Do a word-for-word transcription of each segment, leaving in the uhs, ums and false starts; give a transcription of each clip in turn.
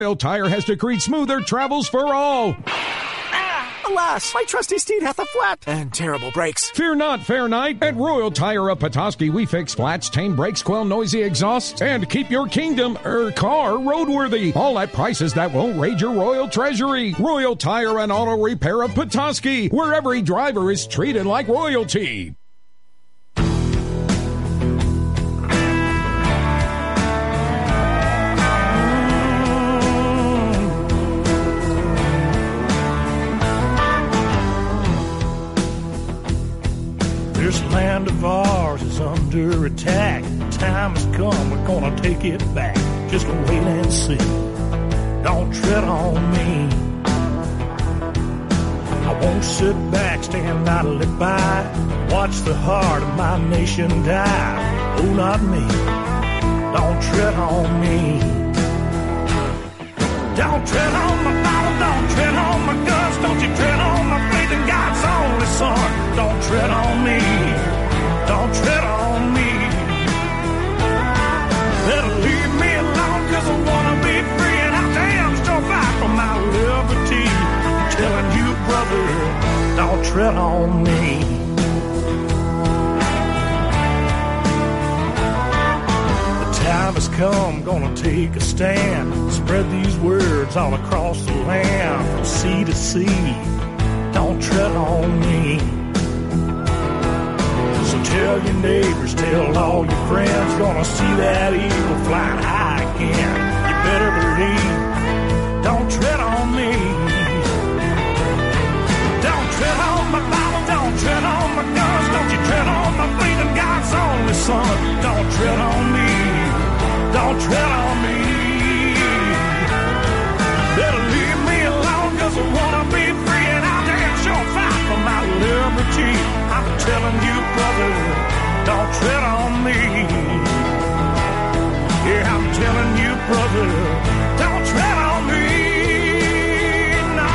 Royal Tire has decreed smoother travels for all. Alas, my trusty steed hath a flat and terrible brakes. Fear not, fair knight. At Royal Tire of Petoskey, we fix flats, tame brakes, quell noisy exhausts, and keep your kingdom, er, car roadworthy. All at prices that won't raid your royal treasury. Royal Tire and Auto Repair of Petoskey, where every driver is treated like royalty. This land of ours is under attack. The time has come, we're gonna take it back. Just wait and see. Don't tread on me. I won't sit back, stand idly by. Watch the heart of my nation die. Oh, not me. Don't tread on me. Don't tread on my Bible, don't tread on my guns. Don't you tread on my faith in God's only Son. Don't tread on me. Don't tread on me. Better leave me alone, cause I wanna be free, and I'll damn sure fight for my liberty. I'm telling you, brother, don't tread on me. The time has come, gonna take a stand. Spread these words all across the land, from sea to sea. Don't tread on me. So tell your neighbors, tell all your friends, gonna see that eagle flying high again. You better believe, don't tread on me. Don't tread on my Bible, don't tread on my guns. Don't you tread on my faith in God's only Son. Don't tread on me, don't tread on me. Better leave me alone, cause I wanna be free, and I'll damn sure fight for my liberty. I'm telling you, brother, don't tread on me. Yeah, I'm telling you, brother, don't tread on me. No.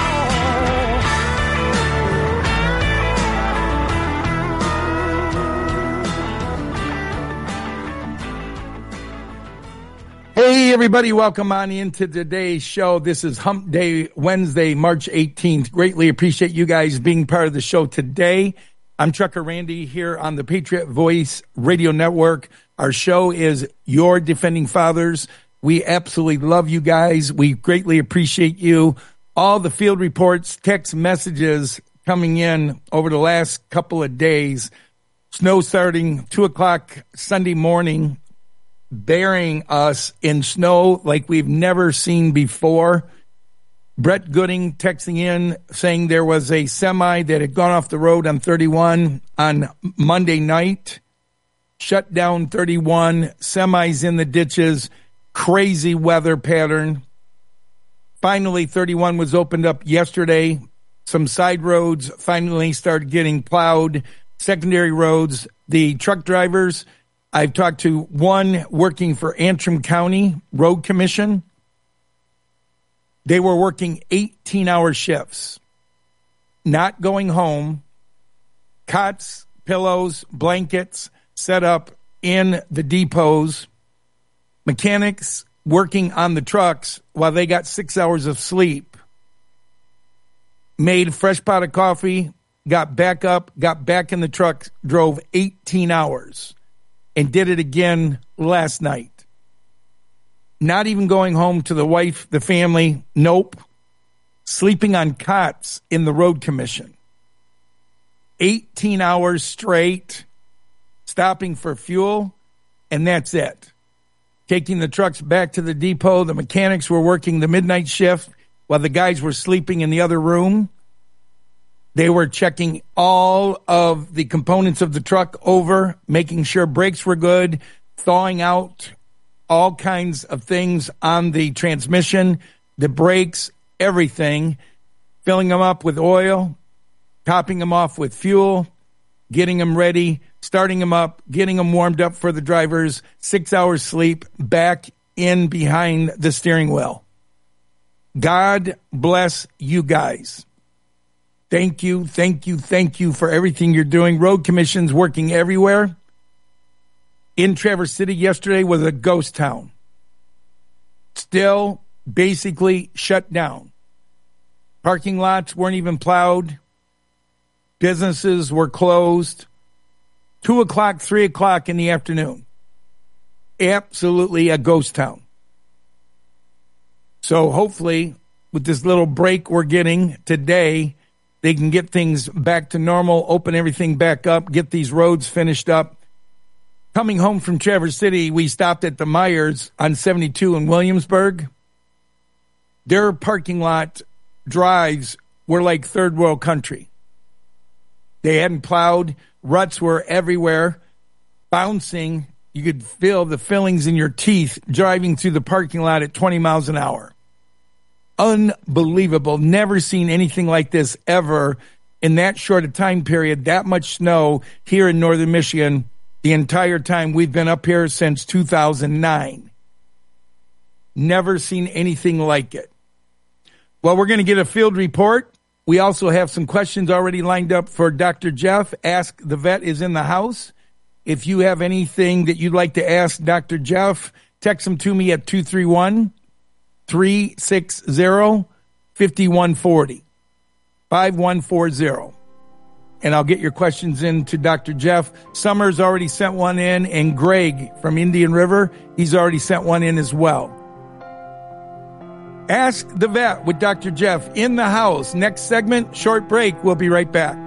Hey, everybody, welcome on into today's show. This is Hump Day, Wednesday, March eighteenth. Greatly appreciate you guys being part of the show today. I'm Trucker Randy here on the Patriot Voice Radio Network. Our show is Your Defending Fathers. We absolutely love you guys. We greatly appreciate you. All the field reports, text messages coming in over the last couple of days. Snow starting two o'clock Sunday morning, burying us in snow like we've never seen before. Brett Gooding texting in saying there was a semi that had gone off the road on thirty-one on Monday night. Shut down thirty-one, semis in the ditches, crazy weather pattern. Finally, thirty-one was opened up yesterday. Some side roads finally started getting plowed. Secondary roads, the truck drivers, I've talked to one working for Antrim County Road Commission. They were working eighteen-hour shifts, not going home, cots, pillows, blankets set up in the depots, mechanics working on the trucks while they got six hours of sleep, made a fresh pot of coffee, got back up, got back in the truck, drove eighteen hours, and did it again last night. Not even going home to the wife, the family. Nope. Sleeping on cots in the road commission. eighteen hours straight, stopping for fuel, and that's it. Taking the trucks back to the depot. The mechanics were working the midnight shift while the guys were sleeping in the other room. They were checking all of the components of the truck over, making sure brakes were good, thawing out all kinds of things on the transmission, the brakes, everything, filling them up with oil, topping them off with fuel, getting them ready, starting them up, getting them warmed up for the drivers, six hours sleep, back in behind the steering wheel. God bless you guys. Thank you, thank you, thank you for everything you're doing. Road commissions working everywhere. In Traverse City yesterday was a ghost town. Still basically shut down. Parking lots weren't even plowed. Businesses were closed. Two o'clock, three o'clock in the afternoon. Absolutely a ghost town. So hopefully, with this little break we're getting today, they can get things back to normal, open everything back up, get these roads finished up. Coming home from Traverse City, we stopped at the Myers on seventy-two in Williamsburg. Their parking lot drives were like third world country. They hadn't plowed. Ruts were everywhere, bouncing. You could feel the fillings in your teeth driving through the parking lot at twenty miles an hour. Unbelievable. Never seen anything like this ever in that short a time period. That much snow here in northern Michigan the entire time we've been up here since two thousand nine. Never seen anything like it. Well, we're going to get a field report. We also have some questions already lined up for Doctor Jeff. Ask the Vet is in the house. If you have anything that you'd like to ask Doctor Jeff, text them to me at two three one, three six zero, five one four zero, five one four zero. And I'll get your questions in to Doctor Jeff. Summers already sent one in, and Greg from Indian River, he's already sent one in as well. Ask the Vet with Doctor Jeff in the house. Next segment, short break. We'll be right back.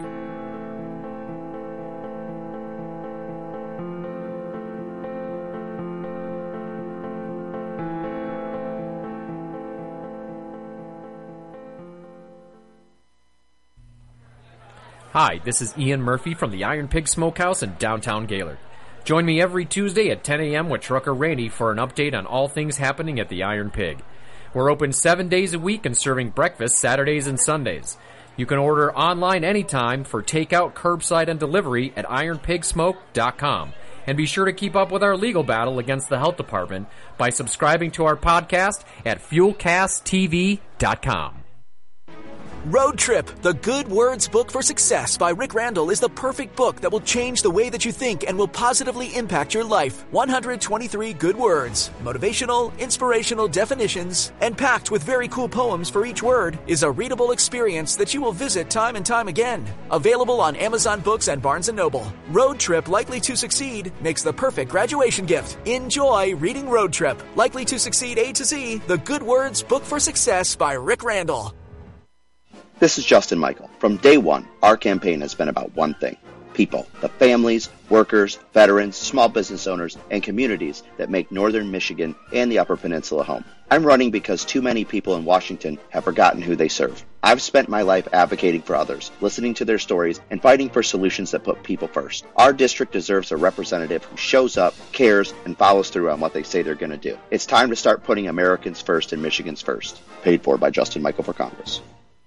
Hi, this is Ian Murphy from the Iron Pig Smokehouse in downtown Gaylord. Join me every Tuesday at ten a.m. with Trucker Randy for an update on all things happening at the Iron Pig. We're open seven days a week and serving breakfast Saturdays and Sundays. You can order online anytime for takeout, curbside, and delivery at iron pig smoke dot com. And be sure to keep up with our legal battle against the health department by subscribing to our podcast at fuel cast t v dot com. Road Trip, The Good Words Book for Success by Rick Randall is the perfect book that will change the way that you think and will positively impact your life. one hundred twenty-three good words, motivational, inspirational definitions, and packed with very cool poems for each word is a readable experience that you will visit time and time again. Available on Amazon Books and Barnes and Noble. Road Trip, Likely to Succeed makes the perfect graduation gift. Enjoy reading Road Trip, Likely to Succeed A to Z, The Good Words Book for Success by Rick Randall. This is Justin Michael. From day one, our campaign has been about one thing: people, the families, workers, veterans, small business owners, and communities that make northern Michigan and the Upper Peninsula home. I'm running because too many people in Washington have forgotten who they serve. I've spent my life advocating for others, listening to their stories, and fighting for solutions that put people first. Our district deserves a representative who shows up, cares, and follows through on what they say they're going to do. It's time to start putting Americans first and Michigans first. Paid for by Justin Michael for Congress.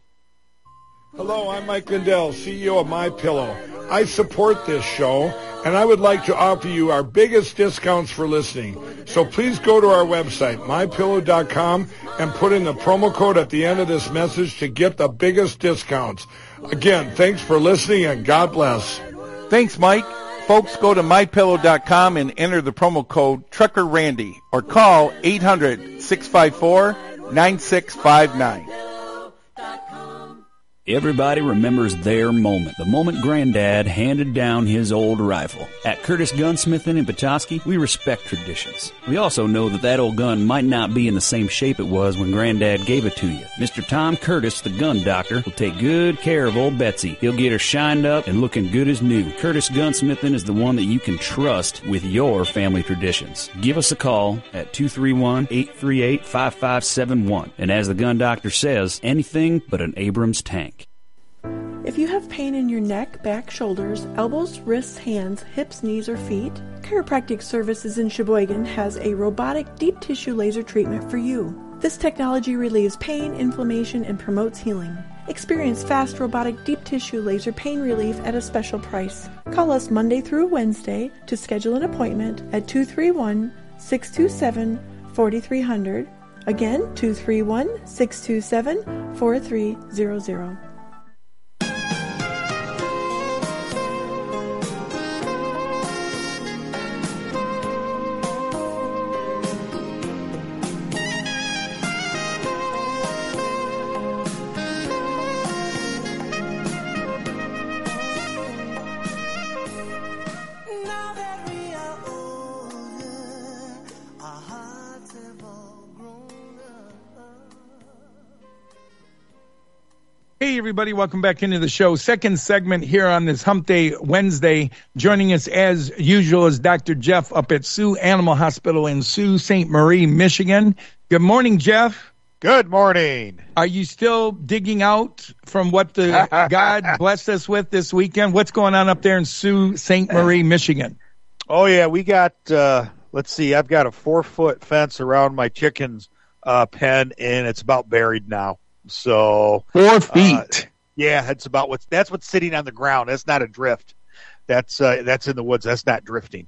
Hello, I'm Mike Lindell, C E O of MyPillow. I support this show, and I would like to offer you our biggest discounts for listening. So please go to our website, my pillow dot com, and put in the promo code at the end of this message to get the biggest discounts. Again, thanks for listening, and God bless. Thanks, Mike. Folks, go to my pillow dot com and enter the promo code Trucker Randy or call eight hundred, six five four, nine six five nine. Everybody remembers their moment, the moment Granddad handed down his old rifle. At Curtis Gunsmithing in Petoskey, we respect traditions. We also know that that old gun might not be in the same shape it was when Granddad gave it to you. Mister Tom Curtis, the gun doctor, will take good care of old Betsy. He'll get her shined up and looking good as new. Curtis Gunsmithing is the one that you can trust with your family traditions. Give us a call at two three one, eight three eight, five five seven one. And as the gun doctor says, anything but an Abrams tank. If you have pain in your neck, back, shoulders, elbows, wrists, hands, hips, knees, or feet, Chiropractic Services in Sheboygan has a robotic deep tissue laser treatment for you. This technology relieves pain, inflammation, and promotes healing. Experience fast robotic deep tissue laser pain relief at a special price. Call us Monday through Wednesday to schedule an appointment at two three one, six two seven, four three zero zero. Again, two three one, six two seven, four three zero zero. Hey, everybody. Welcome back into the show. Second segment here on this Hump Day Wednesday. Joining us, as usual, is Doctor Jeff up at Sioux Animal Hospital in Sault Ste. Marie, Michigan. Good morning, Jeff. Good morning. Are you still digging out from what the God blessed us with this weekend? What's going on up there in Sault Ste. Marie, Michigan? Oh, yeah. We got, uh, let's see, I've got a four-foot fence around my chicken's uh, pen, and it's about buried now. So four feet. Uh, yeah, it's about what's that's what's sitting on the ground. That's not a drift. That's uh, that's in the woods. That's not drifting.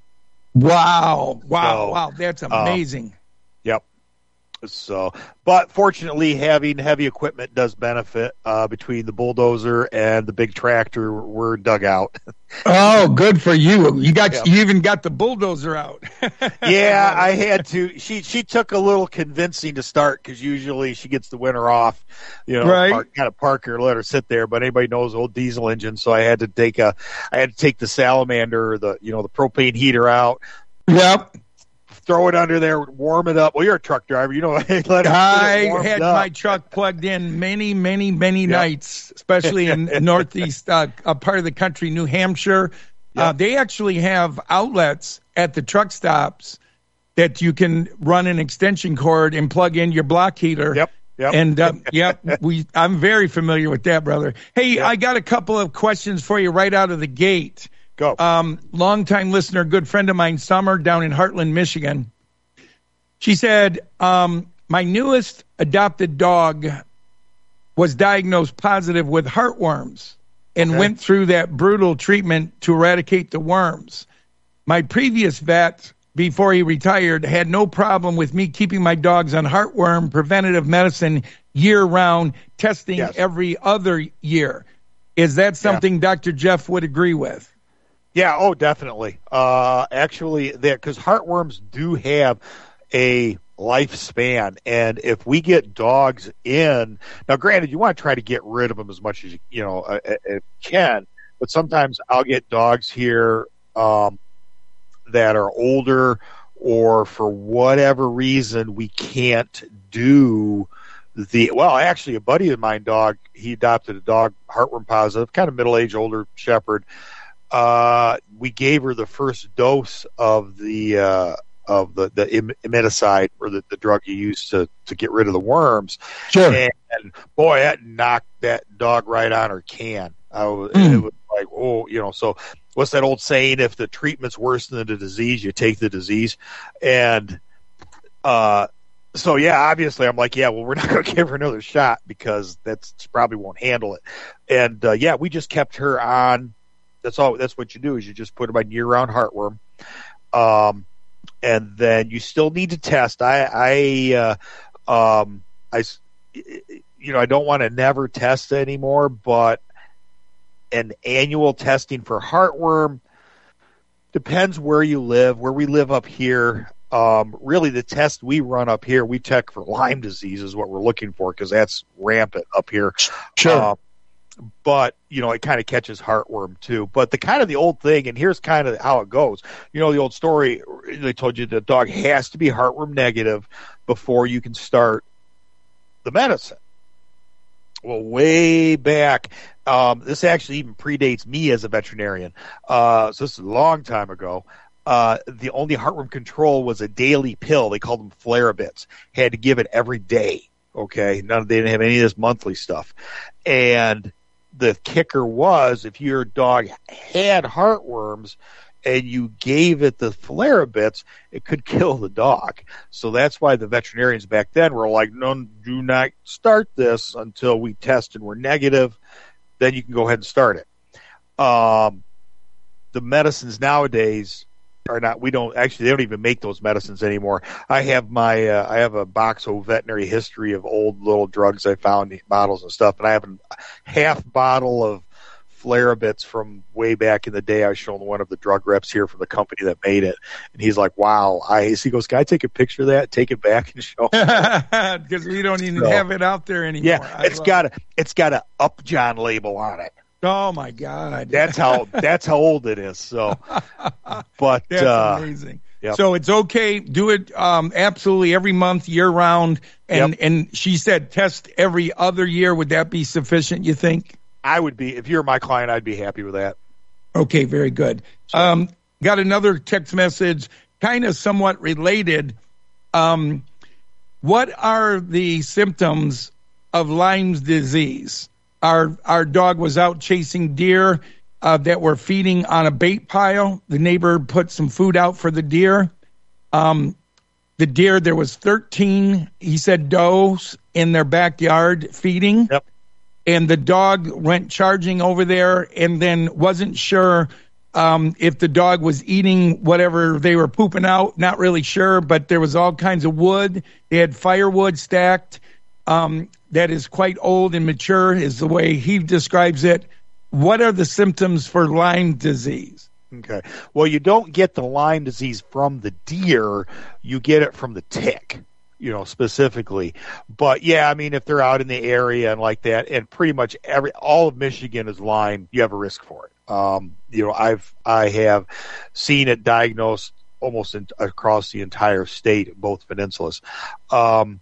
Wow! Wow! So, wow! That's amazing. Um, yep. So, but fortunately, having heavy equipment does benefit. Uh, between the bulldozer and the big tractor, we're dug out. Oh, good for you! You got Yep. you even got the bulldozer out. Yeah, I had to. She she took a little convincing to start because usually she gets the winter off, you know, Right. park, kind of park her, let her sit there. But anybody knows old diesel engine, so I had to take a, I had to take the salamander, the you know the propane heater out, Yep. throw it under there, warm it up. Well, you're a truck driver, you know. let it, let it I warmed had up. my truck plugged in many, many, many nights, especially in northeast uh, a part of the country, New Hampshire. Uh, they actually have outlets at the truck stops that you can run an extension cord and plug in your block heater. Yep. Yep. And uh, yep, we I'm very familiar with that, brother. Hey, Yep. I got a couple of questions for you right out of the gate. Go. Um, longtime listener, good friend of mine, Summer, down in Heartland, Michigan. She said, um, my newest adopted dog was diagnosed positive with heartworms and Okay. went through that brutal treatment to eradicate the worms. My previous vet, before he retired, had no problem with me keeping my dogs on heartworm preventative medicine year-round, testing Yes. every other year. Is that something Doctor Jeff would agree with? Yeah, oh, definitely. Uh, actually, because heartworms do have a lifespan, and if we get dogs in, now granted, you want to try to get rid of them as much as you, you know uh, uh, can, but sometimes I'll get dogs here um, that are older, or for whatever reason we can't do the well. Actually, a buddy of mine, dog, he adopted a dog, heartworm positive, kind of middle-aged, older shepherd. Uh, we gave her the first dose of the uh, of the the im- imiticide, or the, the drug you use to, to get rid of the worms. Sure. And boy, that knocked that dog right on her can. I was, Mm. It was like, oh, you know. So what's that old saying? If the treatment's worse than the disease, you take the disease. And uh, so yeah, obviously, I'm like, yeah, well, we're not going to give her another shot because that's she probably won't handle it. And uh, yeah, we just kept her on. That's all. That's what you do is you just put them on year-round heartworm, um, and then you still need to test. I, I, uh, um, I, you know, I don't want to never test anymore, but an annual testing for heartworm depends where you live. Where we live up here, um, really the test we run up here, we check for Lyme disease is what we're looking for because that's rampant up here. Sure. Um, but you know it kind of catches heartworm too. But the kind of the old thing, and here's kind of how it goes. You know the old story they told you the dog has to be heartworm negative before you can start the medicine. Well, way back, um, this actually even predates me as a veterinarian. Uh, so this is a long time ago. Uh, the only heartworm control was a daily pill. They called them Flarabits. Had to give it every day. Okay, none. They didn't have any of this monthly stuff, and the kicker was if your dog had heartworms and you gave it the Flarabits, it could kill the dog. So that's why the veterinarians back then were like, no, do not start this until we test and we're negative. Then you can go ahead and start it. Um, the medicines nowadays are not, we don't, actually, they don't even make those medicines anymore. I have my, uh, I have a box of veterinary history of old little drugs I found, bottles and stuff, and I have a half bottle of Flarabits from way back in the day. I was showing one of the drug reps here from the company that made it, and he's like, wow. I, he goes, can I take a picture of that, take it back and show Because we don't even So, have it out there anymore. yeah, I it's love got it. a, it's got a Upjohn label on it. Oh my God. That's how, that's how old it is. So, but, That's uh, amazing. Yep. So it's okay. Do it um, absolutely every month, year round. And Yep. and she said test every other year. Would that be sufficient, you think? I would be, if you're my client, I'd be happy with that. Okay, very good. Um, got another text message, kind of somewhat related. Um, what are the symptoms of Lyme's disease? Our our dog was out chasing deer uh, that were feeding on a bait pile. The neighbor put some food out for the deer. Um, the deer, there was thirteen, he said, does in their backyard feeding. Yep. And the dog went charging over there and then wasn't sure um, if the dog was eating whatever they were pooping out. Not really sure, but there was all kinds of wood. They had firewood stacked um, that is quite old and mature, is the way he describes it. What are the symptoms for Lyme disease? Okay. Well, you don't get the Lyme disease from the deer. You get it from the tick, you know, specifically. But yeah, I mean, if they're out in the area and like that, and pretty much every, all of Michigan is Lyme, you have a risk for it. Um, you know, I've, I have seen it diagnosed almost in, across the entire state, both peninsulas. Um,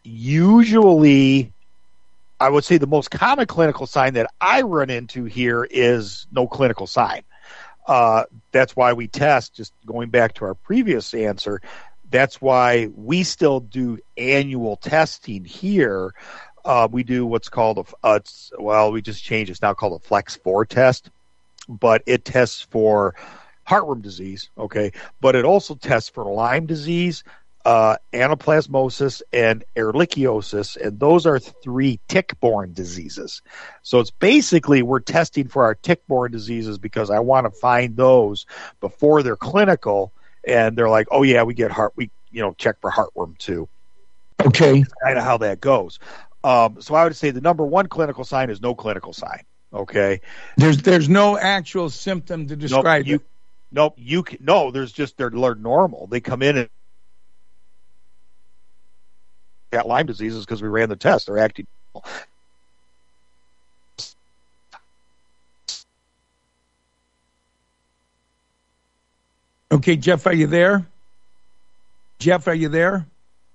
usually I would say the most common clinical sign that I run into here is no clinical sign. Uh, that's why we test, just going back to our previous answer, that's why we still do annual testing here. Uh, we do what's called a, uh, it's, well, we just changed. It's now called a Flex four test, but it tests for heartworm disease, okay? But it also tests for Lyme disease, uh, anaplasmosis, and ehrlichiosis, and those are three tick-borne diseases. So it's basically we're testing for our tick-borne diseases because I want to find those before they're clinical, and they're like, oh yeah, we get heart, we you know check for heartworm too. Okay, that's kind of how that goes. Um, so I would say the number one clinical sign is no clinical sign. Okay, there's there's no actual symptom to describe nope, you, it. Nope, you can, no. There's just they're, they're normal. They come in and got Lyme diseases because we ran the test. They're acting. Okay, Jeff, are you there? Jeff, are you there?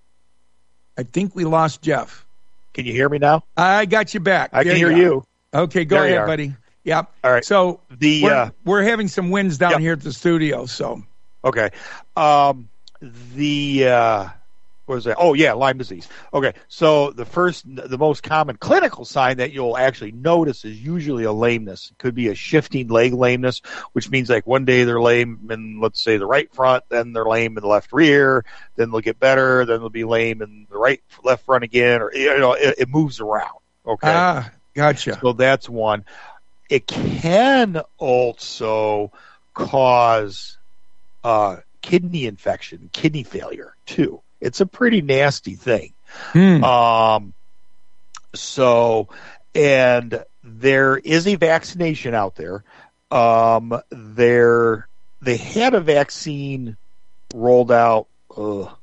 I think we lost Jeff. Can you hear me now? I got you back. I there can hear you. you. Okay, go there ahead, buddy. Yeah. All right. So the we're, uh, we're having some winds down yep. here at the studio. So okay. Um, the uh, what was that? Oh yeah, Lyme disease. Okay. So the first, the most common clinical sign that you'll actually notice is usually a lameness. It could be a shifting leg lameness, which means like one day they're lame in, let's say, the right front, then they're lame in the left rear, then they'll get better, then they'll be lame in the right left front again, or you know, it, it moves around. Okay. Ah, gotcha. So that's one. It can also cause uh, kidney infection, kidney failure too. It's a pretty nasty thing. Hmm. Um, so, and there is a vaccination out there. Um, there, they had a vaccine rolled out uh, a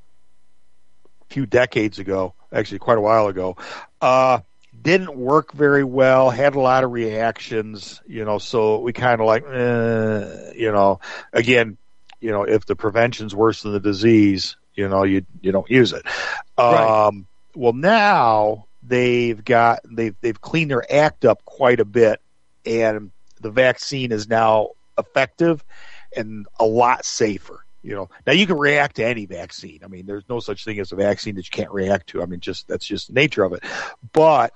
few decades ago, actually quite a while ago. Uh, didn't work very well, had a lot of reactions, you know, so we kind of like, eh, you know, again, you know, if the prevention's worse than the disease, you know, you you don't use it. Right. Um, well, now they've got they've they've cleaned their act up quite a bit, and the vaccine is now effective and a lot safer. You know, now you can react to any vaccine. I mean, there's no such thing as a vaccine that you can't react to. I mean, just that's just the nature of it. But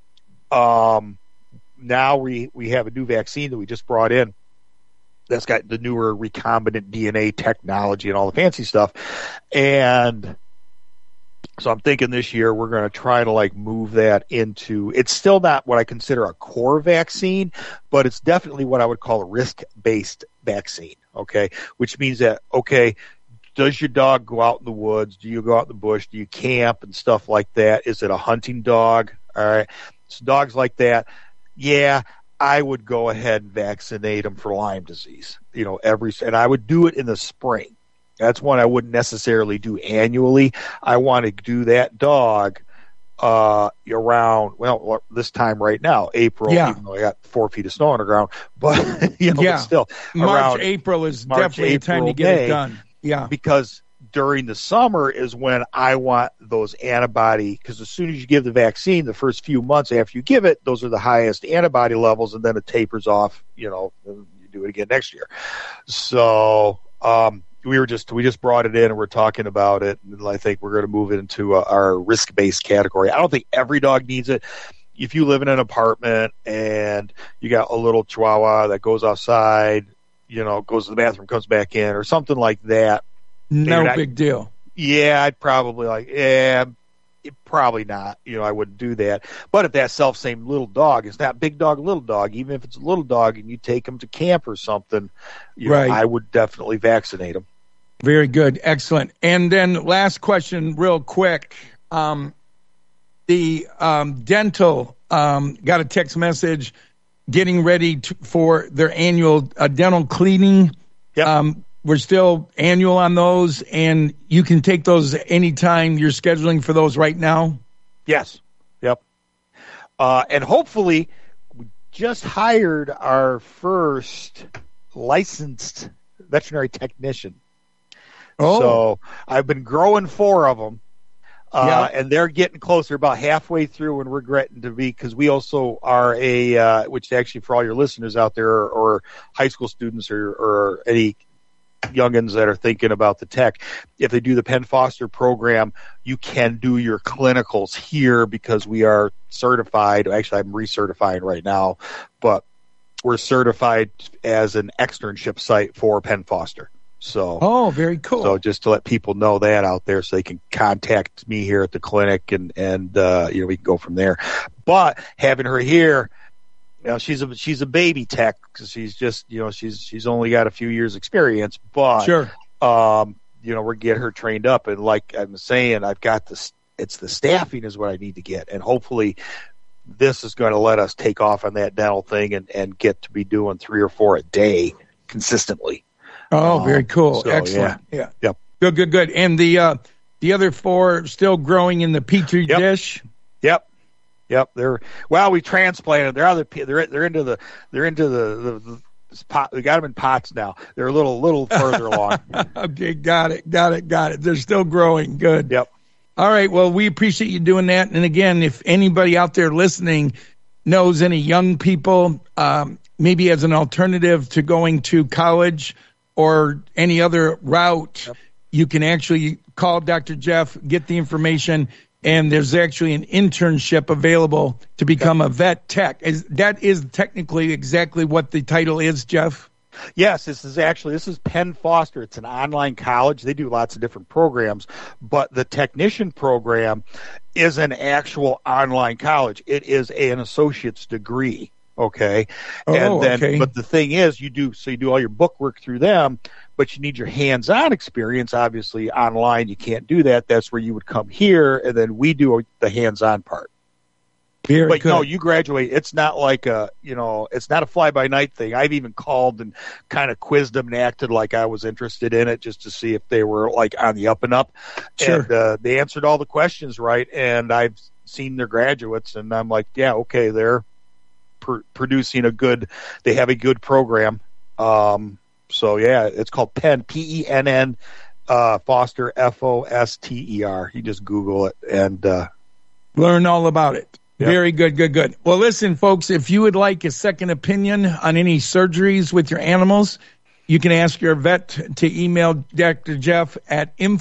um, now we we have a new vaccine that we just brought in. That's got the newer recombinant D N A technology and all the fancy stuff. And so I'm thinking this year we're going to try to like move that into, it's still not what I consider a core vaccine, but it's definitely what I would call a risk-based vaccine. Okay. Which means that, okay, does your dog go out in the woods? Do you go out in the bush? Do you camp and stuff like that? Is it a hunting dog? All right. So dogs like that. Yeah. I would go ahead and vaccinate them for Lyme disease, you know, every, and I would do it in the spring. That's one I wouldn't necessarily do annually. I want to do that dog uh, around, well, this time right now, April, yeah. even though I got four feet of snow on the ground, but, you know, yeah. but still. March, around April is March, definitely April, a time to get May, it done. Yeah. Because during the summer is when I want those antibody, because as soon as you give the vaccine, the first few months after you give it, those are the highest antibody levels, and then it tapers off, you know, you do it again next year. So um, we were just, we just brought it in and we're talking about it. And I think we're going to move it into uh, our risk-based category. I don't think every dog needs it. If you live in an apartment and you got a little Chihuahua that goes outside, you know, goes to the bathroom, comes back in, or something like that. No not, big deal. Yeah, I'd probably like, yeah, it, probably not. You know, I wouldn't do that. But if that self same little dog is not big dog, little dog, even if it's a little dog and you take him to camp or something, you right. know, I would definitely vaccinate him. Very good. Excellent. And then last question real quick. Um, the um, dental um, got a text message getting ready to, for their annual uh, dental cleaning. Yep. Um, We're still annual on those, and you can take those anytime. You're scheduling for those right now? Yes. Yep. Uh, and hopefully, we just hired our first licensed veterinary technician. Oh. So I've been growing four of them, uh, yeah. and they're getting closer, about halfway through, and we're getting to be, because we also are a, uh, which actually for all your listeners out there, or, or high school students or, or any youngins that are thinking about the tech, if they do the Penn Foster program, you can do your clinicals here because we are certified. Actually, I'm recertifying right now, but we're certified as an externship site for Penn Foster. So, oh, very cool. So just to let people know that out there, so they can contact me here at the clinic, and and uh, you know, we can go from there. But having her here, you know, she's a she's a baby tech, because she's just, you know, she's she's only got a few years experience, but sure, um, you know, we're getting her trained up, and like I'm saying, I've got this. It's the staffing is what I need to get, and hopefully, this is going to let us take off on that dental thing and and get to be doing three or four a day consistently. Oh, very cool, um, so, excellent, yeah, yeah, yep, good, good, good. And the uh, the other four still growing in the petri yep. dish. Yep. Yep, they're well. We transplanted. They're other. They're they're into the. They're into the. the, the pot. We got them in pots now. They're a little little further along. Okay, got it, got it, got it. They're still growing. Good. Yep. All right. Well, we appreciate you doing that. And again, if anybody out there listening knows any young people, um, maybe as an alternative to going to college or any other route, yep. you can actually call Doctor Jeff, get the information. And there's actually an internship available to become a vet tech. Is, that is technically exactly what the title is, Jeff? Yes, this is actually, this is Penn Foster. It's an online college. They do lots of different programs, but the technician program is an actual online college. It is an associate's degree. Okay. Oh, and then, okay. But the thing is, you do, so you do all your book work through them, but you need your hands-on experience. Obviously, online, you can't do that. That's where you would come here, and then we do the hands-on part. Very but good. no, you graduate. It's not like a, you know, it's not a fly-by-night thing. I've even called and kind of quizzed them and acted like I was interested in it just to see if they were like on the up and up. Sure. And uh, they answered all the questions right, and I've seen their graduates, and I'm like, yeah, okay, they're pr- producing a good, they have a good program. Um, so yeah, it's called Penn, P E N N, uh, Foster, F O S T E R. You just Google it and uh, learn all about it. Yep. Very good, good, good. Well, listen, folks, if you would like a second opinion on any surgeries with your animals, you can ask your vet to email Doctor Jeff at info